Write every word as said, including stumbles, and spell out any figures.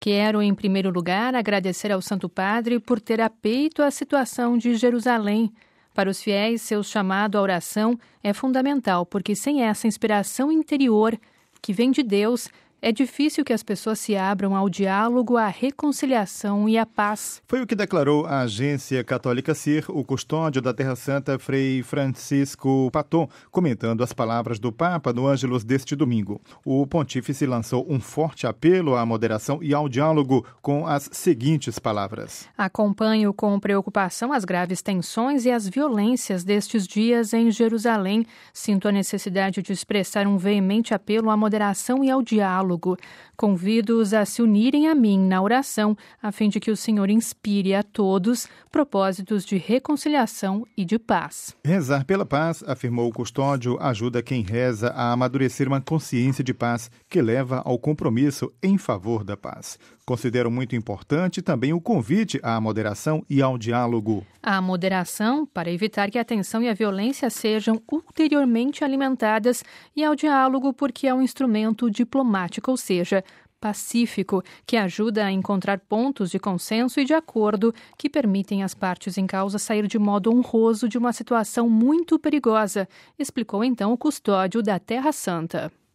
Quero, em primeiro lugar, agradecer ao Santo Padre por ter a peito a situação de Jerusalém. Para os fiéis, seu chamado à oração é fundamental, porque sem essa inspiração interior que vem de Deus, é difícil que as pessoas se abram ao diálogo, à reconciliação e à paz. Foi o que declarou a agência católica C I R, o custódio da Terra Santa, Frei Francisco Paton, comentando as palavras do Papa no Ângelus deste domingo. O pontífice lançou um forte apelo à moderação e ao diálogo com as seguintes palavras. Acompanho com preocupação as graves tensões e as violências destes dias em Jerusalém. Sinto a necessidade de expressar um veemente apelo à moderação e ao diálogo. Convido-os a se unirem a mim na oração, a fim de que o Senhor inspire a todos propósitos de reconciliação e de paz. Rezar pela paz, afirmou o custódio, ajuda quem reza a amadurecer uma consciência de paz que leva ao compromisso em favor da paz. Considero muito importante também o convite à moderação e ao diálogo. A moderação, para evitar que a tensão e a violência sejam ulteriormente alimentadas, e ao diálogo, porque é um instrumento diplomático, ou seja, pacífico, que ajuda a encontrar pontos de consenso e de acordo que permitem às partes em causa sair de modo honroso de uma situação muito perigosa, explicou então o custódio da Terra Santa.